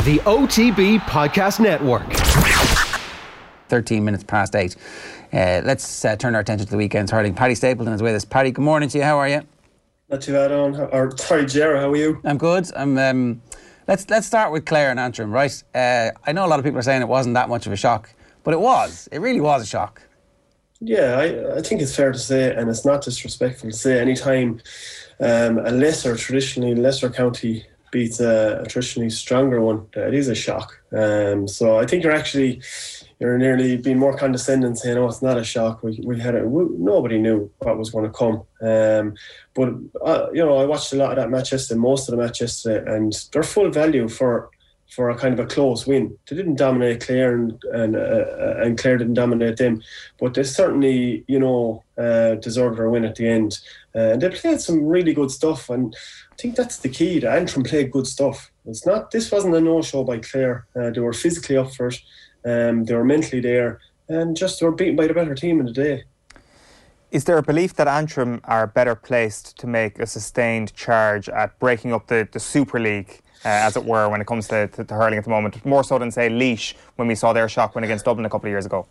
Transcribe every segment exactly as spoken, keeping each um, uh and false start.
the O T B Podcast Network. thirteen minutes past eight. Uh, let's uh, turn our attention to the weekend's hurling. Paddy Stapleton is with us. Paddy, good morning to you. How are you? Not too bad, on. Or sorry, Gerard, how are you? I'm good. I'm. Um, let's let's start with Clare and Antrim, right? Uh, I know a lot of people are saying it wasn't that much of a shock, but it was. It really was a shock. Yeah, I, I think it's fair to say, and it's not disrespectful to say, any time um, a lesser, traditionally lesser county beats a, a traditionally stronger one, it is a shock. Um, so I think you're actually, you're nearly being more condescending saying, oh, it's not a shock. We we had it. We, nobody knew what was going to come. Um, but, uh, you know, I watched a lot of that match yesterday, most of the match yesterday, and they're full value for for a kind of a close win. They didn't dominate Clare and and, uh, and Clare didn't dominate them, but they certainly, you know, uh, deserved their win at the end. Uh, and they played some really good stuff, and I think that's the key. The Antrim played good stuff. It's not. This wasn't a no-show by Clare. Uh, they were physically up for it. Um, they were mentally there, and just they were beaten by the better team in the day. Is there a belief that Antrim are better placed to make a sustained charge at breaking up the, the Super League, uh, as it were, when it comes to, to, to hurling at the moment, more so than, say, Laois when we saw their shock win against Dublin a couple of years ago?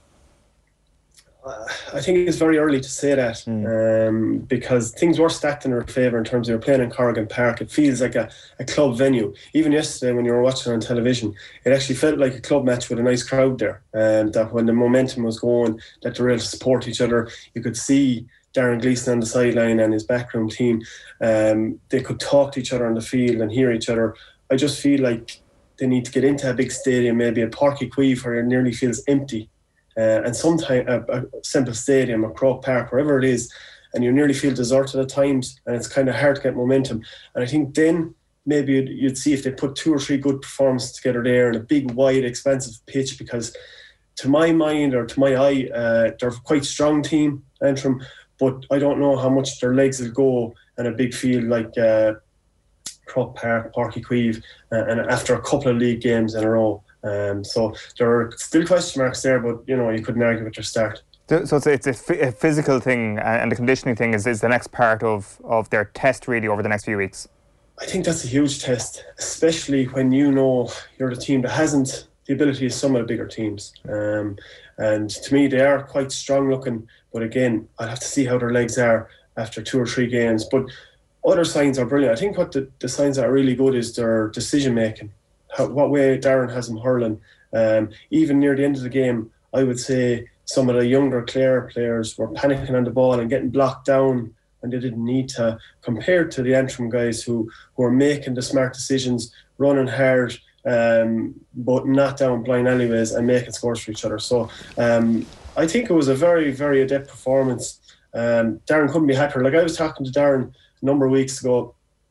I think it's very early to say that mm. um, because things were stacked in their favour in terms of you're playing in Corrigan Park. It feels like a, a club venue. Even yesterday when you were watching on television, it actually felt like a club match with a nice crowd there. And that when the momentum was going, that they were able to support each other. You could see Darren Gleeson on the sideline and his backroom team. Um, they could talk to each other on the field and hear each other. I just feel like they need to get into a big stadium, maybe at Páirc Uí Chaoimh, where it nearly feels empty. Uh, and sometimes a, a simple stadium or Croke Park, wherever it is, and you nearly feel deserted at times, and it's kind of hard to get momentum. And I think then maybe you'd, you'd see if they put two or three good performances together there in a big, wide, expensive pitch, because to my mind or to my eye, uh, they're a quite strong team, Antrim, but I don't know how much their legs will go in a big field like uh, Croke Park, Páirc Uí Chaoimh, uh, and after a couple of league games in a row. Um, so there are still question marks there, but you know you couldn't argue with their start. So it's, it's a, f- a physical thing, and the conditioning thing is, is the next part of, of their test really over the next few weeks. I think that's a huge test, especially when you know you're the team that hasn't the ability of some of the bigger teams. Um, and to me, they are quite strong looking, but again, I'll have to see how their legs are after two or three games. But other signs are brilliant. I think what the, the signs that are really good is their decision making. How, what way Darren has him hurling. Um, even near the end of the game, I would say some of the younger Clare players were panicking on the ball and getting blocked down, and they didn't need to, compared to the Antrim guys who, who are making the smart decisions, running hard, um, but not down blind alleyways and making scores for each other. So um, I think it was a very, very adept performance. Um, Darren couldn't be happier. Like I was talking to Darren a number of weeks ago,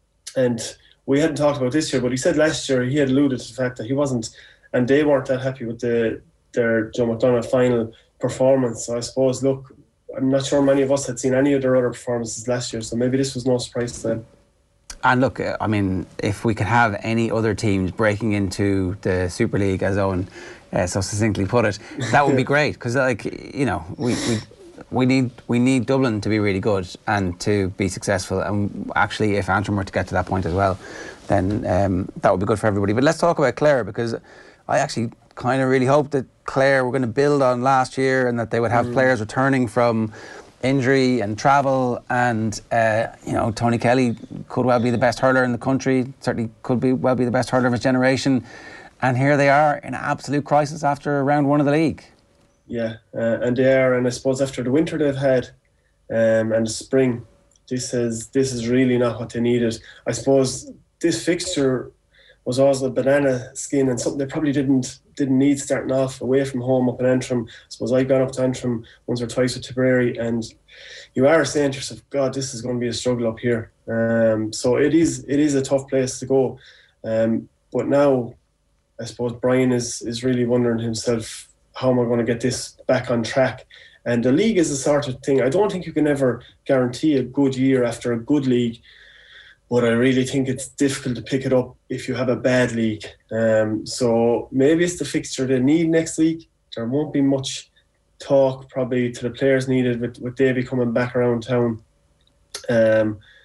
and we hadn't talked about this year, but he said last year he had alluded to the fact that he wasn't, and they weren't that happy with the their Joe McDonagh final performance. So I suppose, look, I'm not sure many of us had seen any of their other performances last year, so maybe this was no surprise to them. And look, I mean, if we could have any other teams breaking into the Super League, as Owen uh, so succinctly put it, that would be great, because, like, you know, we. we We need we need Dublin to be really good and to be successful, and actually if Antrim were to get to that point as well, then um, that would be good for everybody. But let's talk about Clare, because I actually kind of really hope that Clare were going to build on last year and that they would have mm. players returning from injury and travel, and uh, you know, Tony Kelly could well be the best hurler in the country, certainly could be well be the best hurler of his generation, and here they are in absolute crisis after round one of the league. Yeah, uh, and they are, and I suppose after the winter they've had um, and the spring, this is this is really not what they needed. I suppose this fixture was also a banana skin and something they probably didn't didn't need starting off away from home up in Antrim. I suppose I've gone up to Antrim once or twice with Tipperary, and you are saying to yourself, God, this is going to be a struggle up here. Um, so it is it is a tough place to go. Um, but now, I suppose Brian is is really wondering himself, how am I going to get this back on track? And the league is the sort of thing, I don't think you can ever guarantee a good year after a good league, but I really think it's difficult to pick it up if you have a bad league. Um, so maybe it's the fixture they need next week. There won't be much talk probably to the players needed with, with Davy coming back around town. Um,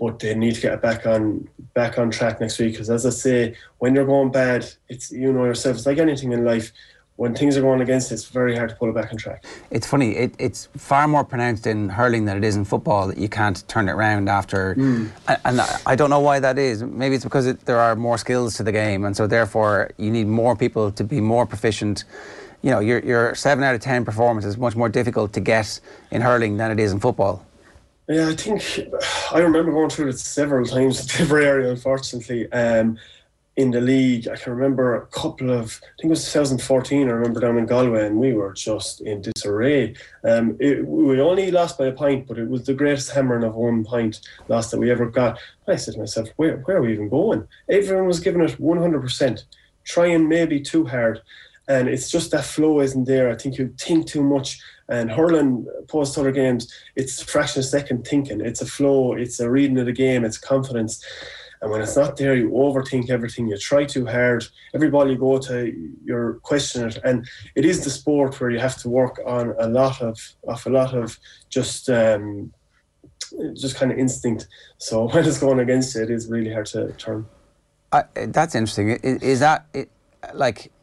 but they need to get it back on back on track next week. Because as I say, when you're going bad, it's, you know yourself, it's like anything in life. When things are going against it, it's very hard to pull it back on track. It's funny, it, it's far more pronounced in hurling than it is in football, that you can't turn it around after. Mm. And, and I don't know why that is. Maybe it's because it, there are more skills to the game, and so therefore you need more people to be more proficient. You know, your, your seven out of ten performance is much more difficult to get in hurling than it is in football. Yeah, I think, I remember going through it several times in Tipperary, unfortunately. Um, in the league, I can remember a couple of, I think it was twenty fourteen, I remember down in Galway, and we were just in disarray. Um, it, we only lost by a point, but it was the greatest hammering of one point loss that we ever got. I said to myself, where, where are we even going? Everyone was giving it one hundred percent, trying maybe too hard. And it's just that flow isn't there. I think you think too much. And hurling, opposed to other games, it's a fraction of a second thinking. It's a flow, it's a reading of the game, it's confidence. And when it's not there, you overthink everything. You try too hard. Every ball you go to, you're questioning it. And it is the sport where you have to work on a lot of, of a lot of just, um, just kind of instinct. So when it's going against you, it is really hard to turn. Uh, that's interesting. Is, is that it, like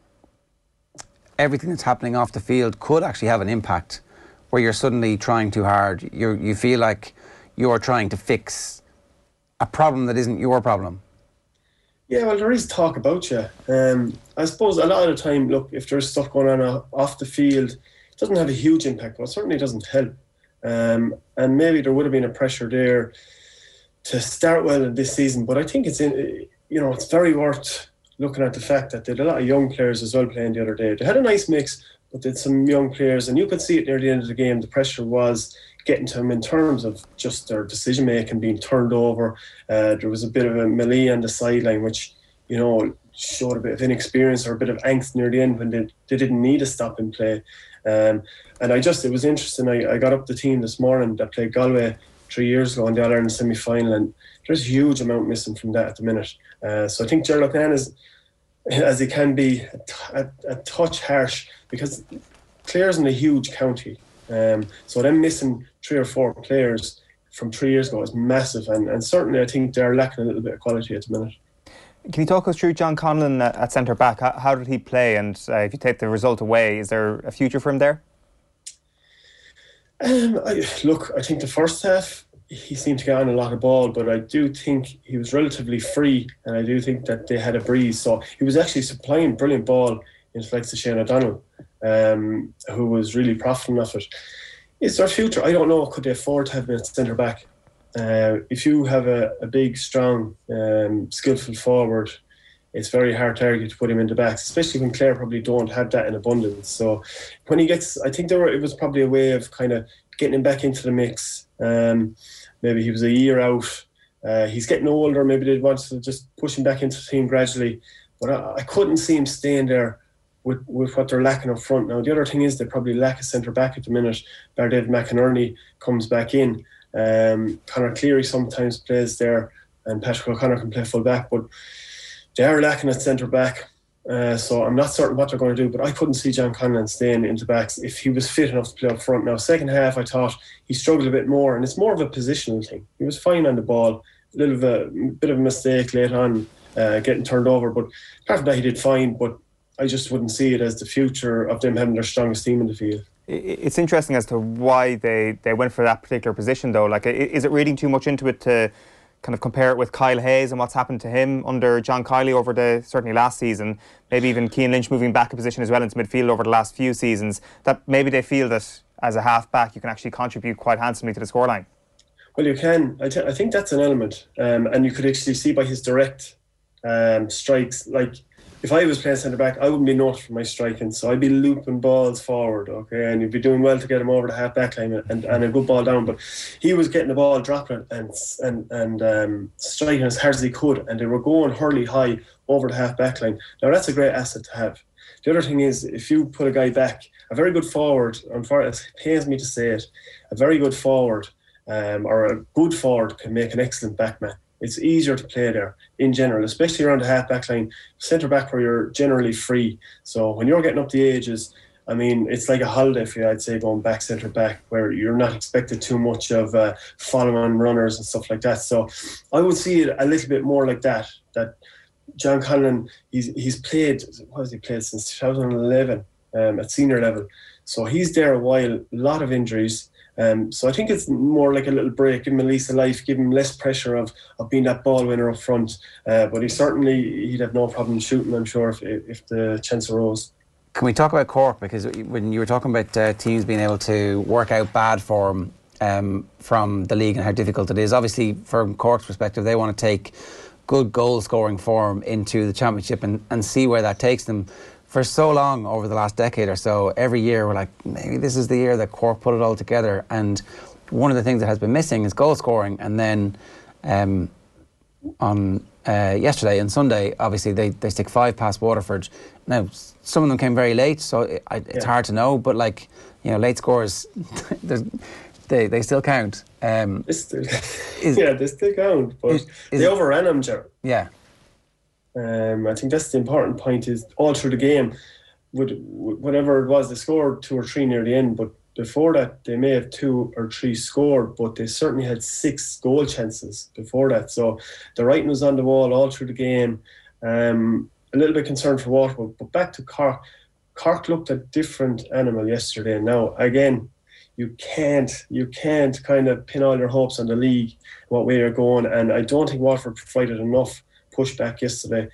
everything that's happening off the field could actually have an impact, where you're suddenly trying too hard? You you feel like you're trying to fix a problem that isn't your problem. Yeah, well, there is talk about you. Um, I suppose a lot of the time, look, if there's stuff going on off the field, it doesn't have a huge impact, but it certainly doesn't help. Um, and maybe there would have been a pressure there to start well in this season, but I think it's in, you know, it's very worth looking at the fact that they had a lot of young players as well playing the other day. They had a nice mix, but they had some young players, and you could see it near the end of the game. The pressure was getting to them in terms of just their decision making being turned over. Uh, there was a bit of a melee on the sideline, which, you know, showed a bit of inexperience or a bit of angst near the end when they, they didn't need a stop in play. Um, and I just, it was interesting. I, I got up the team this morning that played Galway three years ago in the All-Ireland semi-final, and there's a huge amount missing from that at the minute. Uh, so I think Gerald O'Connor is, as he can be, a, a, a touch harsh, because Clare's in a huge county. Um, so them missing three or four players from three years ago is massive, and, and certainly I think they're lacking a little bit of quality at the minute. Can you talk us through John Conlon at, at centre back? How, how did he play, and uh, if you take the result away, is there a future for him there? Um, I, look, I think the first half he seemed to get on a lot of ball, but I do think he was relatively free, and I do think that they had a breeze. So he was actually supplying brilliant ball into like Shane O'Donnell, um, who was really profiting off it. Is there a future? I don't know. Could they afford to have him at centre back? Uh, if you have a, a big, strong, um, skillful forward, it's very hard to argue to put him in the backs, especially when Clare probably don't have that in abundance. So when he gets, I think there were, it was probably a way of kind of getting him back into the mix. Um, maybe he was a year out. Uh, he's getting older. Maybe they'd want to just push him back into the team gradually. But I, I couldn't see him staying there with, with what they're lacking up front. Now, the other thing is they probably lack a centre-back at the minute. Bar David McInerney comes back in. Um, Conor Cleary sometimes plays there, and Patrick O'Connor can play full-back, but they are lacking at centre-back. Uh, so I'm not certain what they're going to do, but I couldn't see John Conlon staying into backs if he was fit enough to play up front. Now, second half, I thought he struggled a bit more, and it's more of a positional thing. He was fine on the ball, a little bit, a bit of a mistake late on, uh, getting turned over, but apart from that, he did fine. But I just wouldn't see it as the future of them having their strongest team in the field. It's interesting as to why they, they went for that particular position, though. Like, is it reading too much into it to kind of compare it with Kyle Hayes and what's happened to him under John Kiley over the certainly last season? Maybe even Cian Lynch moving back a position as well into midfield over the last few seasons. That maybe they feel that as a half back you can actually contribute quite handsomely to the scoreline. Well, you can. I, th- I think that's an element, um, and you could actually see by his direct um, strikes, like. If I was playing centre-back, I wouldn't be noticed for my striking, so I'd be looping balls forward, okay, and you'd be doing well to get him over the half-back line and, and a good ball down, but he was getting the ball, dropping it and and, and um, striking as hard as he could, and they were going hurley high over the half-back line. Now, that's a great asset to have. The other thing is, if you put a guy back, a very good forward, unfortunately, it pains me to say it, a very good forward um, or a good forward can make an excellent backman. It's easier to play there in general, especially around the half-back line, centre-back where you're generally free. So when you're getting up the ages, I mean, it's like a holiday for you, I'd say, going back centre back, where you're not expected too much of uh, following runners and stuff like that. So I would see it a little bit more like that. That John Conlon, he's he's played, what has he played since two thousand eleven um, at senior level. So he's there a while, a lot of injuries. Um, so I think it's more like a little break, give him a lease of life, give him less pressure of, of being that ball winner up front. Uh, but he certainly, he'd have no problem shooting, I'm sure, if, if the chance arose. Can we talk about Cork? Because when you were talking about uh, teams being able to work out bad form um, from the league and how difficult it is, obviously from Cork's perspective, they want to take good goal scoring form into the championship and, and see where that takes them. For so long over the last decade or so, every year we're like, maybe this is the year that Cork put it all together. And one of the things that has been missing is goal scoring. And then um, on uh, yesterday and Sunday, obviously they, they stick five past Waterford. Now, some of them came very late, so it, it's yeah. hard to know. But like, you know, late scores, they they still count. Um, they still, is, yeah, they still count. But is, is, they overran them, Gerard. Yeah. Um, I think that's the important point, is all through the game, with whatever it was, they scored two or three near the end, but before that they may have two or three scored, but they certainly had six goal chances before that. So the writing was on the wall all through the game. Um, a little bit concerned for Waterford, but back to Cork. Cork looked a different animal yesterday. Now, again, you can't you can't kind of pin all your hopes on the league, what way you're going, and I don't think Waterford provided enough pushback yesterday.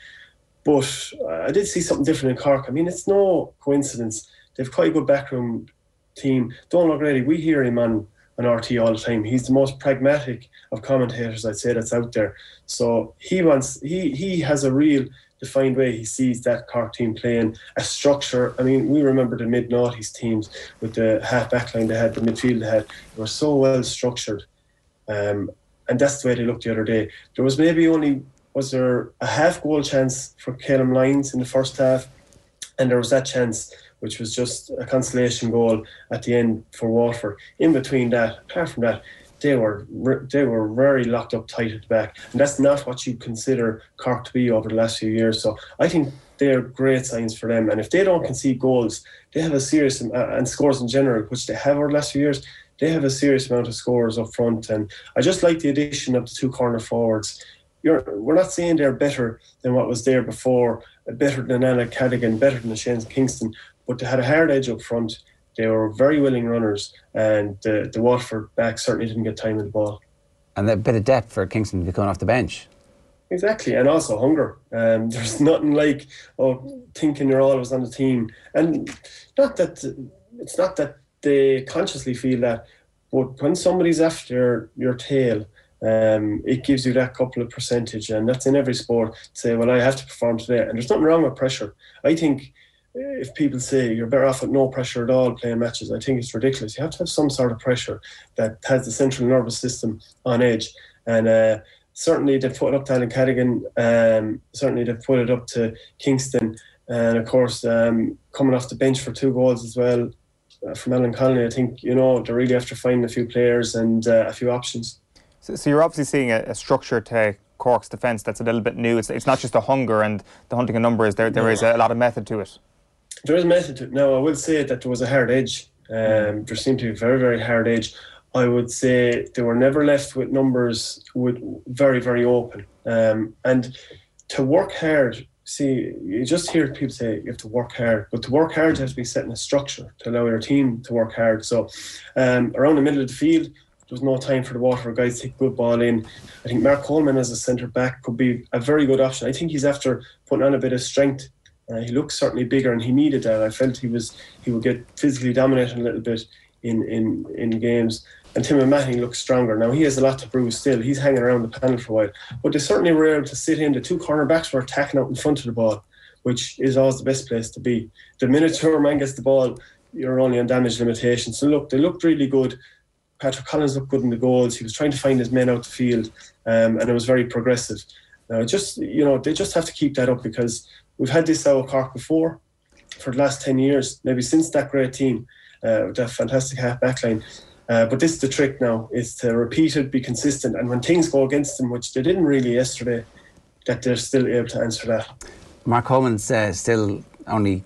But I did see something different in Cork. I mean, it's no coincidence. They've quite a good backroom team. Donald O'Grady, we hear him on, on R T all the time. He's the most pragmatic of commentators, I'd say, that's out there. So he wants he he has a real defined way he sees that Cork team playing, a structure. I mean, we remember the mid-noughties teams with the half back line they had, the midfield they had. They were so well structured. Um, and that's the way they looked the other day. There was maybe only was there a half goal chance for Calum Lyons in the first half, and there was that chance which was just a consolation goal at the end for Waterford. In between that, apart from that, they were they were very locked up tight at the back, and that's not what you consider Cork to be over the last few years. So I think they're great signs for them, and if they don't concede goals, they have a serious uh, and scores in general, which they have over the last few years. They have a serious amount of scores up front, and I just like the addition of the two corner forwards. You're, we're not saying they're better than what was there before, better than Alan Cadigan, better than the Shane Kingston, but they had a hard edge up front. They were very willing runners, and the, the Waterford back certainly didn't get time with the ball. And a bit of depth for Kingston to be coming off the bench. Exactly, and also hunger. Um, there's nothing like oh, thinking you're always on the team. And not that it's not that they consciously feel that, but when somebody's after your tail, Um, it gives you that couple of percentage, and that's in every sport. Say, well, I have to perform today, and there's nothing wrong with pressure. I think if people say you're better off with no pressure at all playing matches, I think it's ridiculous. You have to have some sort of pressure that has the central nervous system on edge, and uh, certainly they've put it up to Alan Cadigan, um, certainly they've put it up to Kingston, and of course um, coming off the bench for two goals as well uh, from Alan Connolly. I think, you know, they're really after finding a few players and uh, a few options. So, so you're obviously seeing a, a structure to Cork's defence that's a little bit new. It's, it's not just a hunger and the hunting of numbers. There, there is a lot of method to it. There is a method to it. Now, I will say that there was a hard edge. Um, there seemed to be a very, very hard edge. I would say they were never left with numbers with very, very open. Um, and to work hard, see, you just hear people say you have to work hard, but to work hard, you have to be setting a structure to allow your team to work hard. So um, around the middle of the field, there was no time for the Waterford guys to take good ball in. I think Mark Coleman as a centre back could be a very good option. I think he's after putting on a bit of strength. Uh, he looks certainly bigger, and he needed that. I felt he was he would get physically dominated a little bit in in, in games. And Tim Matting looks stronger. Now, he has a lot to prove still. He's hanging around the panel for a while. But they certainly were able to sit in. The two cornerbacks were attacking out in front of the ball, which is always the best place to be. The minute your man gets the ball, you're only on damage limitation. So, look, they looked really good. Patrick Collins looked good in the goals. He was trying to find his men out the field, um, and it was very progressive. Now, just, you know, they just have to keep that up, because we've had this out of Cork before for the last ten years, maybe since that great team, uh, with that fantastic half-back line. Uh, but this is the trick now, is to repeat it, be consistent, and when things go against them, which they didn't really yesterday, that they're still able to answer that. Mark Coleman's uh, still only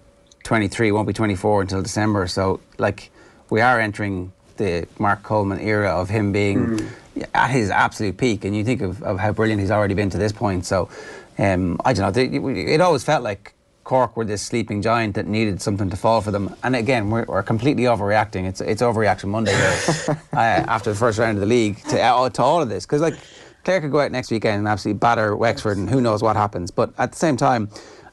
twenty-three, won't be twenty-four until December. So, like, we are entering the Mark Coleman era of him being mm. at his absolute peak. And you think of, of how brilliant he's already been to this point. So, um, I don't know. It, it always felt like Cork were this sleeping giant that needed something to fall for them. And again, we're, we're completely overreacting. It's it's overreaction Monday here, uh, after the first round of the league to, uh, to all of this. Because, like, Clare could go out next weekend and absolutely batter Wexford and who knows what happens. But at the same time,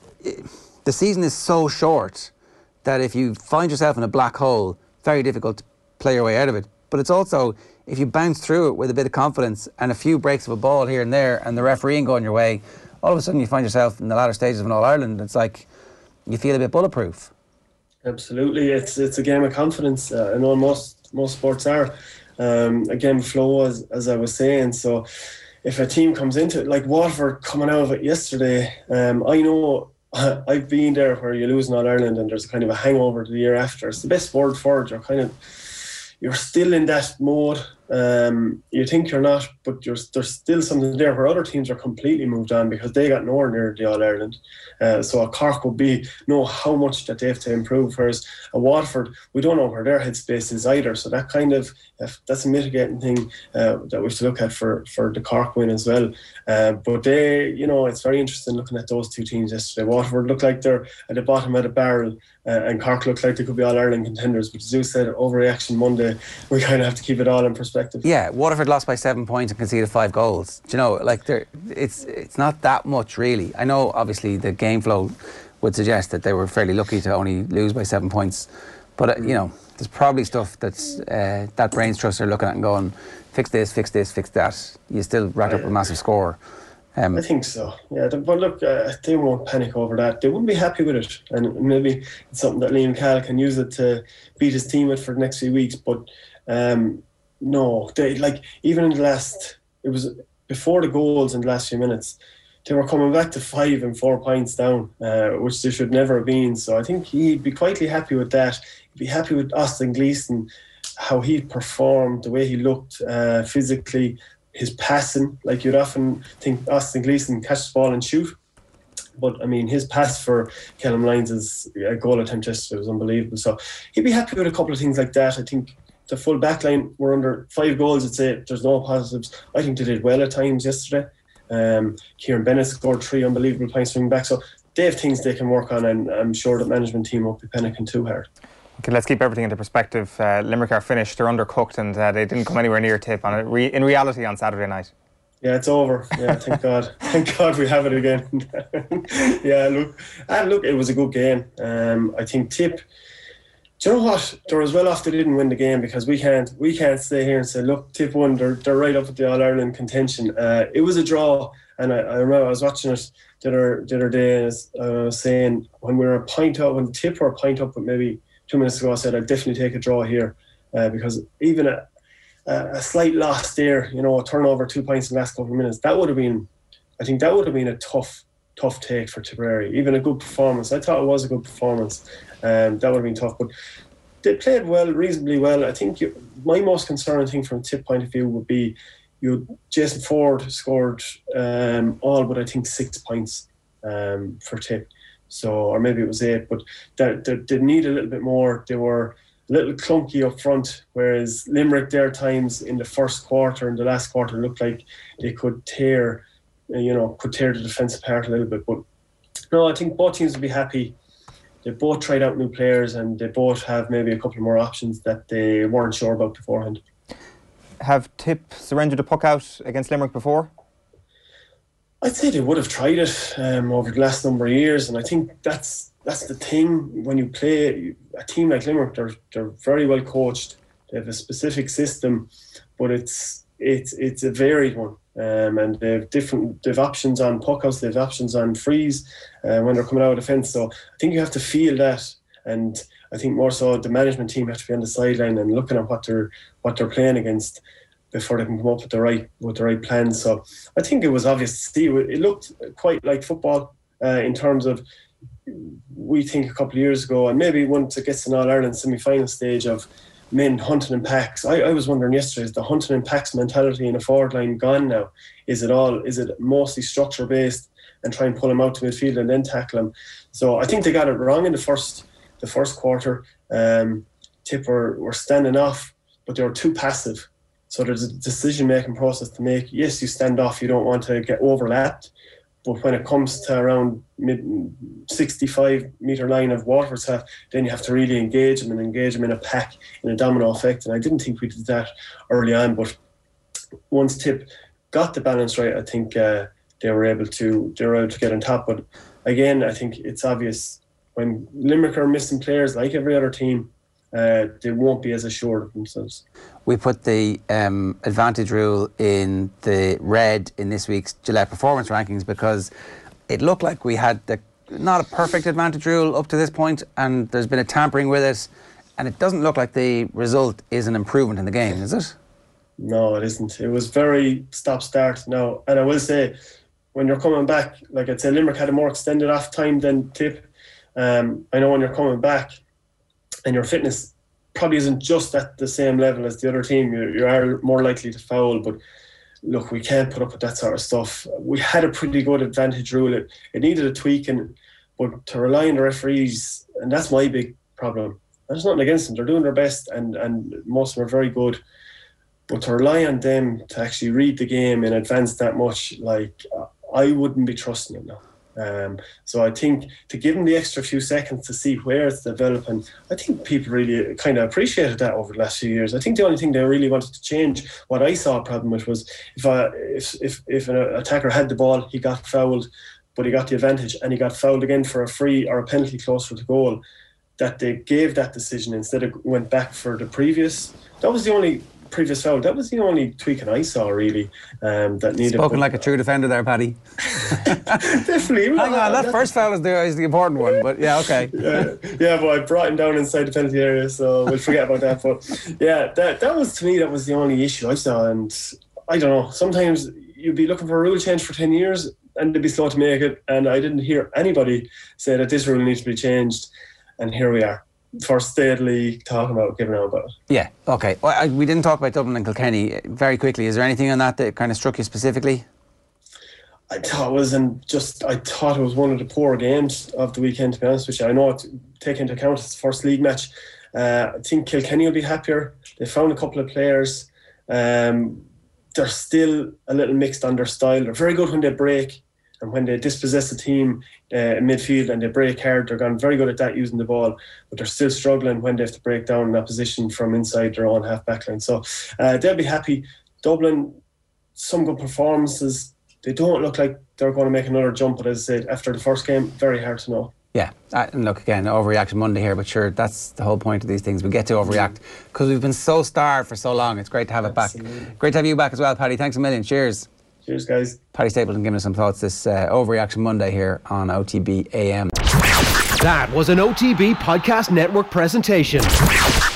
the season is so short that if you find yourself in a black hole, very difficult to play your way out of it. But it's also, if you bounce through it with a bit of confidence and a few breaks of a ball here and there and the refereeing going your way, all of a sudden you find yourself in the latter stages of an All-Ireland. It's like you feel a bit bulletproof. Absolutely. It's it's a game of confidence. Uh, I know most, most sports are. Um, a game of flow, as, as I was saying. So if a team comes into it, like Waterford coming out of it yesterday, um, I know I've been there where you lose in All-Ireland and there's kind of a hangover the year after. It's the best word for it. You're kind of, you're still in that mode. Um, you think you're not, but you're, there's still something there where other teams are completely moved on because they got nowhere near the All-Ireland. Uh, so a Cork would be know how much that they have to improve. Whereas a Waterford, we don't know where their headspace is either. So that kind of that's a mitigating thing uh, that we have to look at for, for the Cork win as well. Uh, but they, you know, it's very interesting looking at those two teams yesterday. Waterford looked like they're at the bottom of the barrel, uh, and Cork looked like they could be All-Ireland contenders. But as you said, overreaction Monday, we kind of have to keep it all in perspective. Yeah, Waterford lost by seven points and conceded five goals. Do you know, like, it's it's not that much really. I know, obviously, the game flow would suggest that they were fairly lucky to only lose by seven points. But, uh, you know, there's probably stuff that's uh, that brains trust are looking at and going, fix this, fix this, fix that. You still rack up a massive score. Um, I think so, yeah. But look, uh, they won't panic over that. They wouldn't be happy with it. And maybe it's something that Liam Cahill can use it to beat his team with for the next few weeks. But um, no, they, like, even in the last, it was before the goals in the last few minutes, they were coming back to five and four points down, uh, which they should never have been. So I think he'd be quietly happy with that. He'd be happy with Austin Gleeson, how he performed, the way he looked uh, physically, his passing. Like, you'd often think Austin Gleeson catch the ball and shoot. But, I mean, his pass for Callum Lyons' a goal attempt yesterday was unbelievable. So he'd be happy with a couple of things like that. I think the full back line were under five goals. I'd say there's no positives. I think they did well at times yesterday. Um, Kieran Bennett scored three unbelievable points swing back. So they have things they can work on, and I'm sure that management team won't be panicking too hard. Okay, let's keep everything into perspective. Uh, Limerick are finished. They're undercooked, and uh, they didn't come anywhere near Tip on it. Re- in reality, on Saturday night. Yeah, it's over. Yeah, thank God. Thank God we have it again. yeah, look, and look, it was a good game. Um, I think Tip. Do you know what? They're as well off they didn't win the game, because we can't we can't stay here and say, look, Tip won. They're they're right up at the All Ireland contention. Uh, it was a draw, and I, I remember I was watching it the other the other day, and I was saying when we were a point up, when Tip were a point up, but maybe two minutes ago, I said I'd definitely take a draw here, uh, because even a, a slight loss there, you know, a turnover, two points in the last couple of minutes, that would have been, I think that would have been a tough, tough take for Tipperary. Even a good performance, I thought it was a good performance, and um, that would have been tough. But they played well, reasonably well. I think you, my most concerning thing from a Tip point of view would be, you Jason Ford scored um, all but I think six points um, for Tip. So, or maybe it was eight, but they, they, they need a little bit more. They were a little clunky up front, whereas Limerick, their times in the first quarter and the last quarter looked like they could tear, you know, could tear the defence apart a little bit. But no, I think both teams would be happy. They both tried out new players, and they both have maybe a couple more options that they weren't sure about beforehand. Have Tip surrendered a puck out against Limerick before? I'd say they would have tried it um, over the last number of years, and I think that's that's the thing when you play a team like Limerick. They're they're very well coached. They have a specific system, but it's it's it's a varied one, um, and they have different. They have options on puckouts. They have options on frees uh, when they're coming out of defence. So I think you have to feel that, and I think more so the management team have to be on the sideline and looking at what they're what they're playing against before they can come up with the right with the right plans. So I think it was obvious to see. It looked quite like football uh, in terms of, we think a couple of years ago, and maybe once it gets to an All-Ireland semi-final stage, of men hunting in packs. I, I was wondering yesterday, is the hunting in packs mentality in a forward line gone now? Is it all? Is it mostly structure-based and try and pull them out to midfield and then tackle them? So I think they got it wrong in the first the first quarter. Um, Tip were, were standing off, but they were too passive. So there's a decision-making process to make. Yes, you stand off, you don't want to get overlapped. But when it comes to around mid sixty-five metre line of Waterford's half, then you have to really engage them and engage them in a pack, in a domino effect. And I didn't think we did that early on. But once Tip got the balance right, I think uh, they were able to they were able to get on top. But again, I think it's obvious when Limerick are missing players, like every other team, uh, they won't be as assured of themselves. We put the um, advantage rule in the red in this week's Gillette Performance Rankings because it looked like we had the, not a perfect advantage rule up to this point, and there's been a tampering with it, and it doesn't look like the result is an improvement in the game, is it? No, it isn't. It was very stop-start now, and I will say, when you're coming back, like I'd say Limerick had a more extended off time than Tip. Um, I know when you're coming back and your fitness probably isn't just at the same level as the other team, you, you are more likely to foul. But look, we can't put up with that sort of stuff. We had a pretty good advantage rule. It, it needed a tweaking, but to rely on the referees, and that's my big problem. There's nothing against them. They're doing their best, and, and most of them are very good. But to rely on them to actually read the game in advance that much, like, I wouldn't be trusting it now. Um, so I think to give them the extra few seconds to see where it's developing, I think people really kind of appreciated that over the last few years. I think the only thing they really wanted to change, what I saw a problem with, was if I, if if, if an attacker had the ball, he got fouled, but he got the advantage, and he got fouled again for a free or a penalty closer to goal, that they gave that decision instead of went back for the previous. That was the only previous foul. That was the only tweaking I saw, really, um, that needed. Spoken like a true defender there, Paddy. Definitely. Hang on, that first foul is the, is the important one, but yeah, okay. yeah, yeah, but I brought him down inside the penalty area, so we'll forget about that. But yeah, that that was, to me, that was the only issue I saw. And I don't know, sometimes you'd be looking for a rule change for ten years and they'd be slow to make it, and I didn't hear anybody say that this rule needs to be changed, and here we are. First State League talking about giving out about it. Yeah, okay. Well, I, we didn't talk about Dublin and Kilkenny. Very quickly, is there anything on that that kind of struck you specifically? I thought it was, and just I thought it was one of the poor games of the weekend, to be honest with you. I know, it, take into account it's the first league match. Uh, I think Kilkenny will be happier. They found a couple of players. Um, they're still a little mixed on their style. They're very good when they break, and when they dispossess the team uh, in midfield and they break hard, they're gone very good at that, using the ball, but they're still struggling when they have to break down in opposition from inside their own half-back line. So uh, they'll be happy. Dublin, some good performances. They don't look like they're going to make another jump, but as I said, after the first game, very hard to know. Yeah, uh, and look, again, overreaction Monday here, but sure, that's the whole point of these things. We get to overreact because we've been so starved for so long. It's great to have it Absolutely. back. Great to have you back as well, Paddy. Thanks a million. Cheers. Cheers, guys. Paddy Stapleton giving us some thoughts this uh, Overreaction Monday here on O T B A M. That was an O T B Podcast Network presentation.